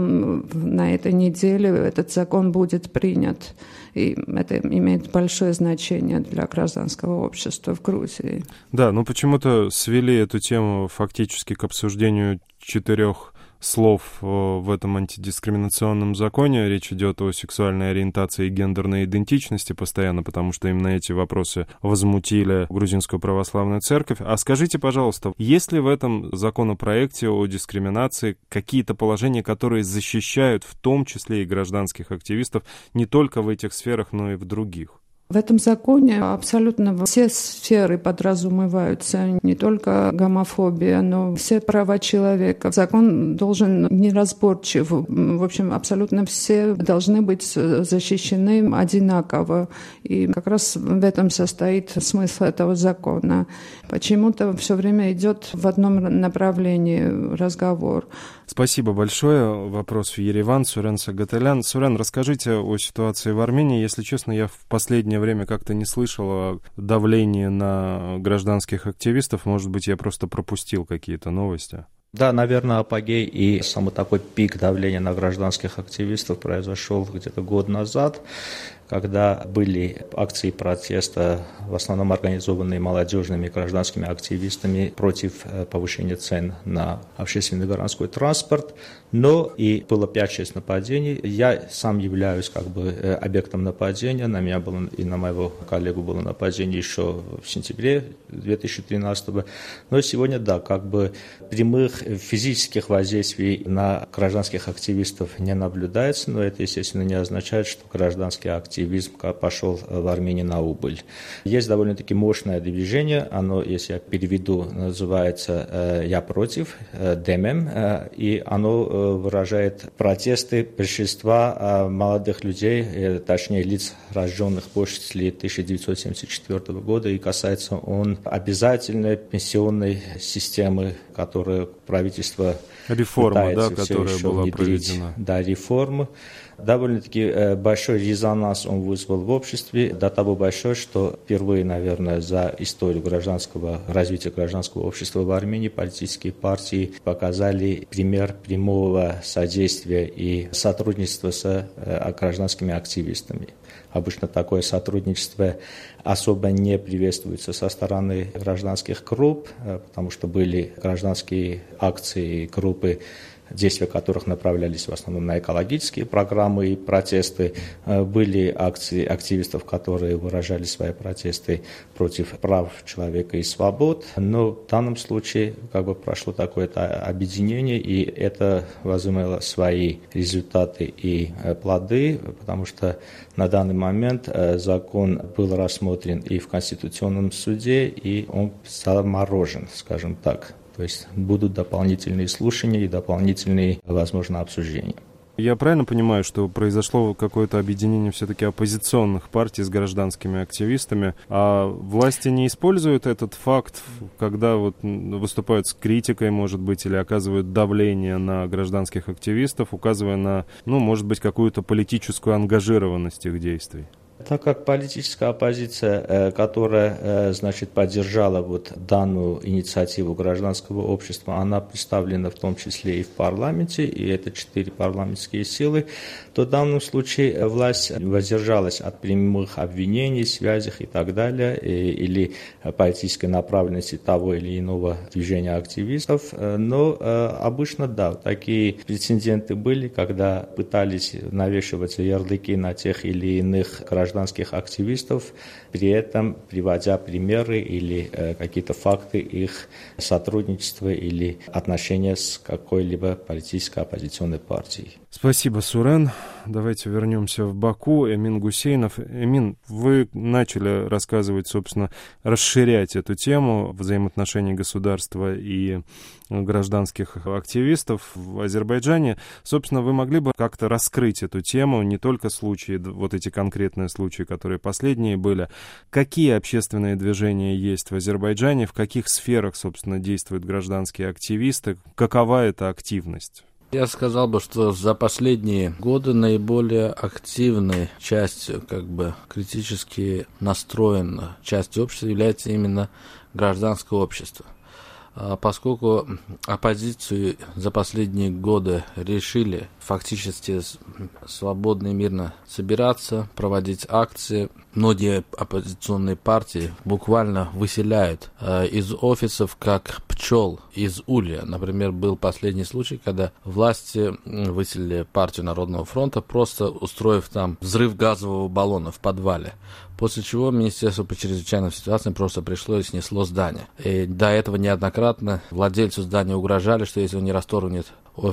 на этой неделе этот закон будет принят. И это имеет большое значение для гражданского общества в Грузии. Да, почему-то свели эту тему фактически к обсуждению 4 слов в этом антидискриминационном законе. Речь идет о сексуальной ориентации и гендерной идентичности постоянно, потому что именно эти вопросы возмутили Грузинскую православную церковь. А скажите, пожалуйста, есть ли в этом законопроекте о дискриминации какие-то положения, которые защищают в том числе и гражданских активистов не только в этих сферах, но и в других? В этом законе абсолютно все сферы подразумеваются, не только гомофобия, но все права человека. Закон должен неразборчив. В общем, абсолютно все должны быть защищены одинаково. И как раз в этом состоит смысл этого закона. Почему-то все время идет в одном направлении разговор. Спасибо большое. Вопрос в Ереван. Сурен Сагаталян. Сурен, расскажите о ситуации в Армении. Если честно, я в последнее время как-то не слышал о давлении на гражданских активистов. Может быть, я просто пропустил какие-то новости. Да, наверное, апогей и самый такой пик давления на гражданских активистов произошел где-то год назад. когда были акции протеста, в основном организованные молодежными гражданскими активистами против повышения цен на общественный городской транспорт, но и было 5-6 нападений. Я сам являюсь объектом нападения, на меня было и на моего коллегу было нападение еще в сентябре 2013 года, но сегодня, прямых физических воздействий на гражданских активистов не наблюдается, но это, естественно, не означает, что гражданский активизм пошел в Армении на убыль. Есть довольно-таки мощное движение, оно, если я переведу, называется «Я против», ДММ, и оно выражает протесты большинства молодых людей, точнее лиц, рожденных после 1974 года, и касается он обязательной пенсионной системы, которую правительство пытается все еще внедрить. Да, реформа. Довольно-таки большой резонанс он вызвал в обществе, до того большой, что впервые, наверное, за историю развития гражданского общества в Армении политические партии показали пример прямого содействия и сотрудничества с гражданскими активистами. Обычно такое сотрудничество особо не приветствуется со стороны гражданских групп, потому что были гражданские акции, группы, действия которых направлялись в основном на экологические программы и протесты. Были акции активистов, которые выражали свои протесты против прав человека и свобод. Но в данном случае прошло такое-то объединение, и это возымело свои результаты и плоды, потому что на данный момент закон был рассмотрен и в Конституционном суде, и он заморожен, скажем так. То есть будут дополнительные слушания и дополнительные, возможно, обсуждения. Я правильно понимаю, что произошло какое-то объединение все-таки оппозиционных партий с гражданскими активистами, а власти не используют этот факт, когда выступают с критикой, может быть, или оказывают давление на гражданских активистов, указывая на, может быть, какую-то политическую ангажированность их действий? Так как политическая оппозиция, которая, поддержала данную инициативу гражданского общества, она представлена в том числе и в парламенте, и это 4 парламентские силы, то в данном случае власть воздержалась от прямых обвинений, связей и так далее, или политической направленности того или иного движения активистов. Но обычно, такие прецеденты были, когда пытались навешивать ярлыки на тех или иных гражданских активистов, при этом приводя примеры или какие-то факты их сотрудничества или отношения с какой-либо политической оппозиционной партией. Спасибо, Сурен. Давайте вернемся в Баку. Эмин Гусейнов. Эмин, вы начали рассказывать, собственно, расширять эту тему взаимоотношений государства и гражданских активистов в Азербайджане. Собственно, вы могли бы как-то раскрыть эту тему, не только случаи, эти конкретные случаи, которые последние были. Какие общественные движения есть в Азербайджане, в каких сферах, собственно, действуют гражданские активисты, какова эта активность? Я сказал бы, что за последние годы наиболее активной частью, критически настроенной частью общества является именно гражданское общество. Поскольку оппозицию за последние годы решили фактически свободно и мирно собираться, проводить акции, многие оппозиционные партии буквально выселяют из офисов как пчел из улья. Например, был последний случай, когда власти выселили партию Народного фронта, просто устроив там взрыв газового баллона в подвале. После чего Министерство по чрезвычайным ситуациям просто пришло и снесло здание. И до этого неоднократно владельцу здания угрожали, что если он не расторгнет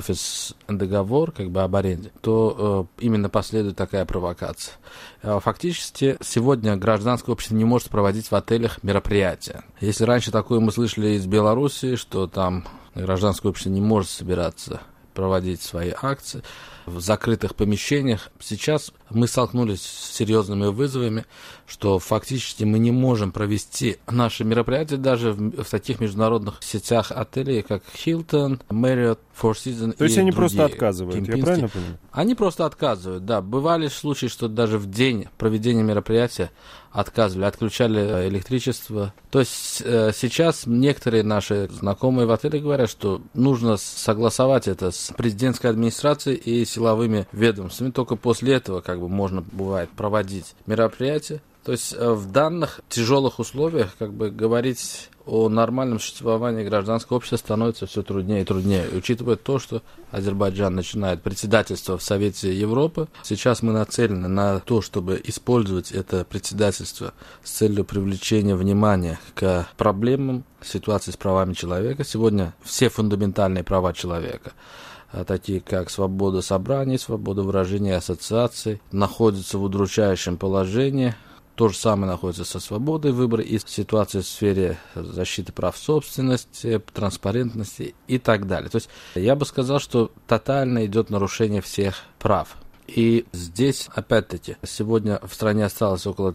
договор об аренде, то именно последует такая провокация. Фактически сегодня гражданское общество не может проводить в отелях мероприятия. Если раньше такое мы слышали из Белоруссии, что там гражданское общество не может собираться проводить свои акции в закрытых помещениях. Сейчас мы столкнулись с серьезными вызовами, что фактически мы не можем провести наши мероприятия даже в таких международных сетях отелей, как Hilton, Marriott, Four Seasons. То есть они другие, просто отказывают, Кемпински. Я правильно понимаю? Они просто отказывают, да. Бывали случаи, что даже в день проведения мероприятия отказывали, отключали электричество. То есть сейчас некоторые наши знакомые в отеле говорят, что нужно согласовать это с президентской администрацией и силовыми ведомствами. Только после этого как бы можно бывает проводить мероприятия. То есть в данных тяжелых условиях как бы говорить о нормальном существовании гражданского общества становится все труднее и труднее. И учитывая то, что Азербайджан начинает председательство в Совете Европы, сейчас мы нацелены на то, чтобы использовать это председательство с целью привлечения внимания к проблемам ситуации с правами человека. Сегодня все фундаментальные права человека, такие как свобода собраний, свобода выражения и ассоциаций, находятся в удручающем положении. То же самое находится со свободой выбора и ситуацией в сфере защиты прав собственности, транспарентности и так далее. То есть я бы сказал, что тотально идет нарушение всех прав. И здесь, опять-таки, сегодня в стране осталось около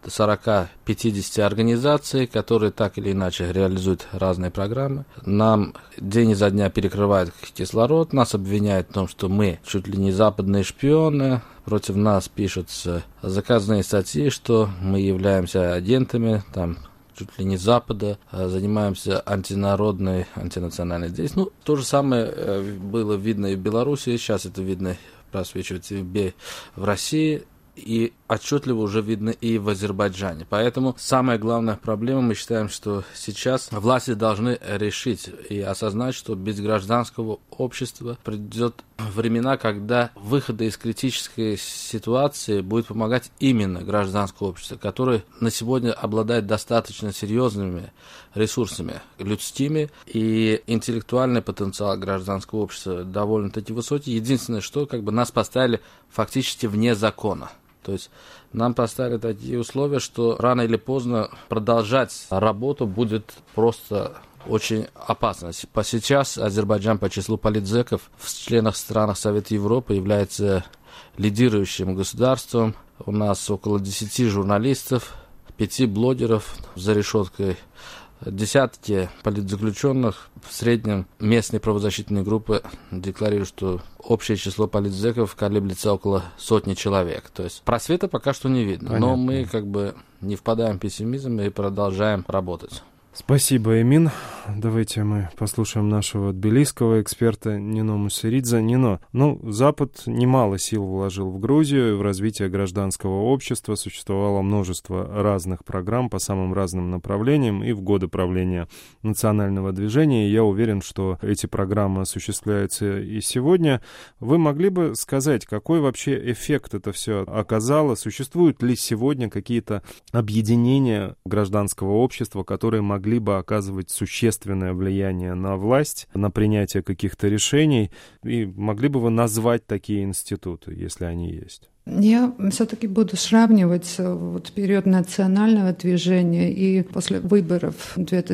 40-50 организаций, которые так или иначе реализуют разные программы. Нам день изо дня перекрывают кислород, нас обвиняют в том, что мы чуть ли не западные шпионы, против нас пишутся заказные статьи, что мы являемся агентами, там, чуть ли не Запада, занимаемся антинародной, антинациональной деятельностью. То же самое было видно и в Беларуси, сейчас это видно, просвечивается в России, и отчетливо уже видно и в Азербайджане. Поэтому самая главная проблема, мы считаем, что сейчас власти должны решить и осознать, что без гражданского общества придет времена, когда выхода из критической ситуации будет помогать именно гражданское общество, которое на сегодня обладает достаточно серьезными ресурсами людскими, и интеллектуальный потенциал гражданского общества довольно-таки высокий. Единственное, что как бы нас поставили фактически вне закона. То есть нам поставили такие условия, что рано или поздно продолжать работу будет просто очень опасно. Сейчас Азербайджан по числу политзеков в членах странах Совета Европы является лидирующим государством. У нас около 10 журналистов, 5 блогеров за решеткой, десятки политзаключенных. В среднем местные правозащитные группы декларируют, что общее число политзеков колеблется около 100 человек. То есть просвета пока что не видно. Понятно. Но мы как бы не впадаем в пессимизм и продолжаем работать. Спасибо, Эмин. Давайте мы послушаем нашего тбилисского эксперта Нино Мусеридзе. Нино, Запад немало сил вложил в Грузию, в развитие гражданского общества. Существовало множество разных программ по самым разным направлениям и в годы правления национального движения. Я уверен, что эти программы осуществляются и сегодня. Вы могли бы сказать, какой вообще эффект это все оказало? Существуют ли сегодня какие-то объединения гражданского общества, которые могли бы оказывать существенное влияние на власть, на принятие каких-то решений, и могли бы вы назвать такие институты, если они есть? Я все-таки буду сравнивать период национального движения и после выборов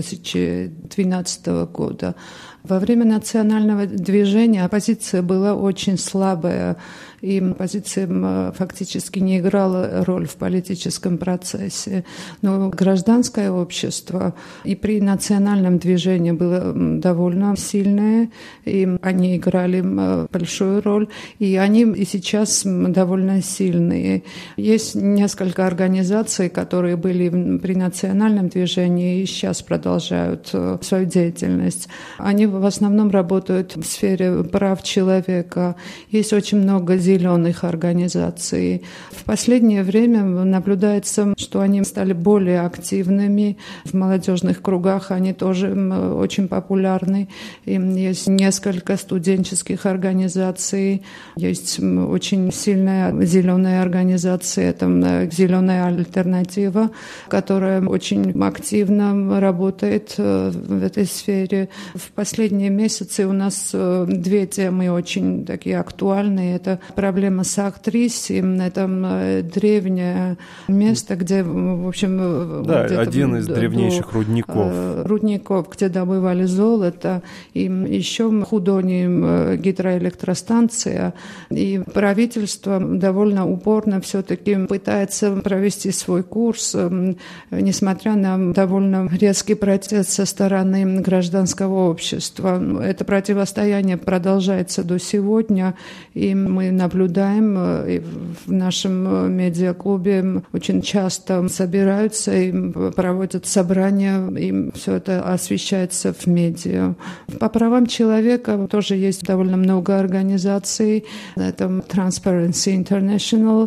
2012 года. Во время национального движения оппозиция была очень слабая, и оппозиция фактически не играла роль в политическом процессе. Но гражданское общество и при национальном движении было довольно сильное, и они играли большую роль, и они и сейчас довольно сильные. Есть несколько организаций, которые были при национальном движении и сейчас продолжают свою деятельность. Они в основном работают в сфере прав человека. Есть очень много зеленых организаций. В последнее время наблюдается, что они стали более активными. В молодежных кругах они тоже очень популярны. Есть несколько студенческих организаций. Есть очень сильная зеленая организация, это «Зеленая альтернатива», которая очень активно работает в этой сфере. В последние месяцы у нас две темы очень такие актуальные. Это проблема с Ахтрисой. Это древнее место, где, в общем... Да, один из древнейших рудников. Рудников, где добывали золото. И еще Худони гидроэлектростанция. И правительство довольно упорно все-таки пытается провести свой курс, несмотря на довольно резкий протест со стороны гражданского общества. Это противостояние продолжается до сегодня, и мы наблюдаем, и в нашем медиаклубе очень часто собираются и проводят собрания, и все это освещается в медиа. По правам человека тоже есть довольно много организаций. Это Transparency International,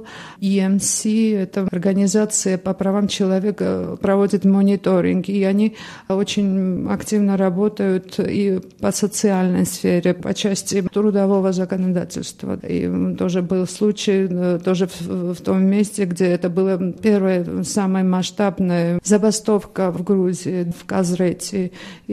EMC, это организация по правам человека, проводит мониторинг, и они очень активно работают и по социальной сфере, по части трудового законодательства. И тоже был случай, тоже в том месте, где это была первая, самая масштабная забастовка в Грузии, в Казрете.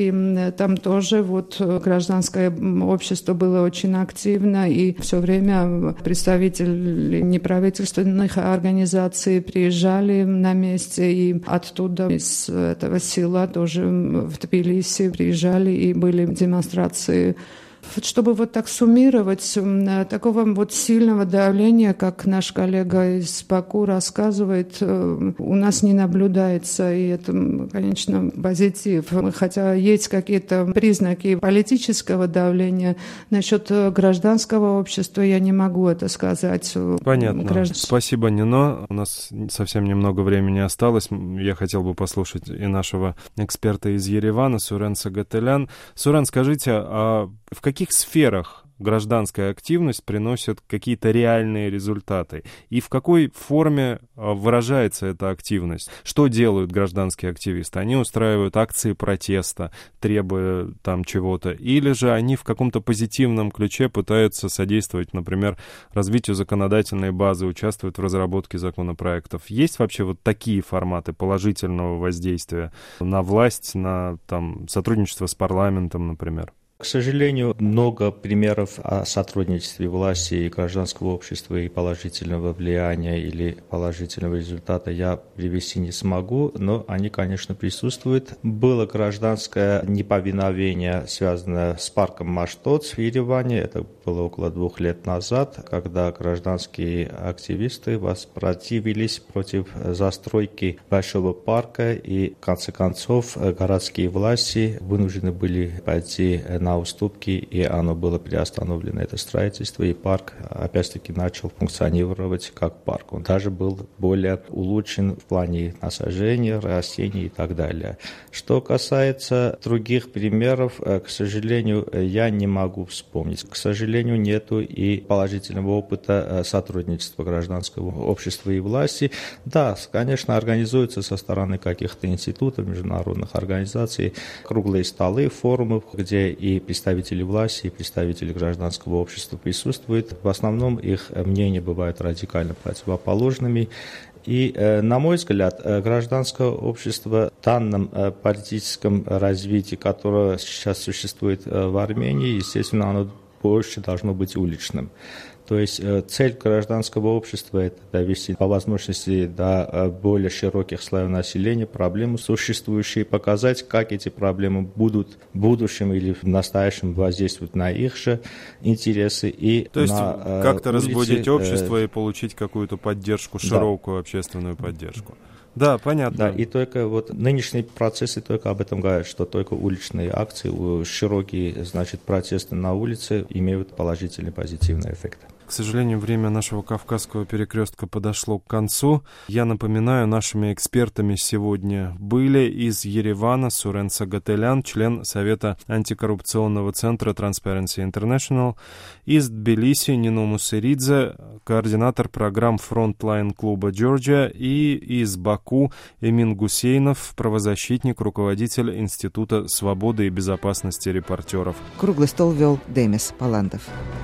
И там тоже вот гражданское общество было очень активно, и все время представители неправительственных организаций приезжали на месте, и оттуда, из этого села, тоже в Тбилиси приезжали, и были демонстрации. Чтобы вот так суммировать, такого вот сильного давления, как наш коллега из Баку рассказывает, у нас не наблюдается, и это, конечно, позитив. Хотя есть какие-то признаки политического давления, насчет гражданского общества я не могу это сказать. Понятно. Спасибо, Нино. У нас совсем немного времени осталось. Я хотел бы послушать и нашего эксперта из Еревана, Сурен Сагателян. Сурен, скажите, а в каких сферах гражданская активность приносит какие-то реальные результаты? И в какой форме выражается эта активность? Что делают гражданские активисты? Они устраивают акции протеста, требуя там чего-то, или же они в каком-то позитивном ключе пытаются содействовать, например, развитию законодательной базы, участвуют в разработке законопроектов? Есть вообще вот такие форматы положительного воздействия на власть, на там, сотрудничество с парламентом, например? К сожалению, много примеров о сотрудничестве власти и гражданского общества и положительного влияния или положительного результата я привести не смогу, но они, конечно, присутствуют. Было гражданское неповиновение, связанное с парком Маштоц в Ереване. Это было около 2 лет назад, когда гражданские активисты воспротивились против застройки большого парка, и в конце концов городские власти вынуждены были пойти на уступки, и оно было приостановлено, это строительство, и парк опять-таки начал функционировать как парк. Он даже был более улучшен в плане насаждения, растений и так далее. Что касается других примеров, к сожалению, я не могу вспомнить. К сожалению, нету и положительного опыта сотрудничества гражданского общества и власти. Да, конечно, организуются со стороны каких-то институтов, международных организаций круглые столы, форумы, где и представители власти, и представители гражданского общества присутствуют. В основном их мнения бывают радикально противоположными. И, на мой взгляд, гражданское общество в данном политическом развитии, которое сейчас существует в Армении, естественно, оно больше должно быть уличным. То есть цель гражданского общества – это довести по возможности до более широких слоев населения проблемы существующие, показать, как эти проблемы будут в будущем или в настоящем воздействовать на их же интересы. И то есть как-то разбудить общество и получить какую-то поддержку, широкую общественную поддержку. Да, понятно. Да, и только вот нынешние процессы только об этом говорят, что только уличные акции, широкие, значит, протесты на улице имеют положительный, позитивный эффект. К сожалению, время нашего Кавказского перекрестка подошло к концу. Я напоминаю, нашими экспертами сегодня были из Еревана Сурен Сагателян, член Совета антикоррупционного центра Transparency International, из Тбилиси Нино Мусеридзе, координатор программ Frontline клуба Georgia, и из Баку Эмин Гусейнов, правозащитник, руководитель Института свободы и безопасности репортеров. Круглый стол вел Демис Паландов.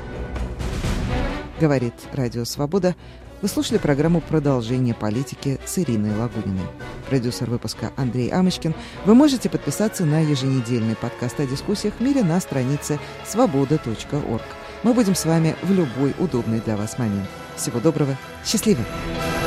Говорит Радио Свобода. Вы слушали программу «Продолжение политики» с Ириной Лагуниной. Продюсер выпуска Андрей Амочкин. Вы можете подписаться на еженедельный подкаст о дискуссиях в мире на странице svoboda.org. Мы будем с вами в любой удобный для вас момент. Всего доброго. Счастливо.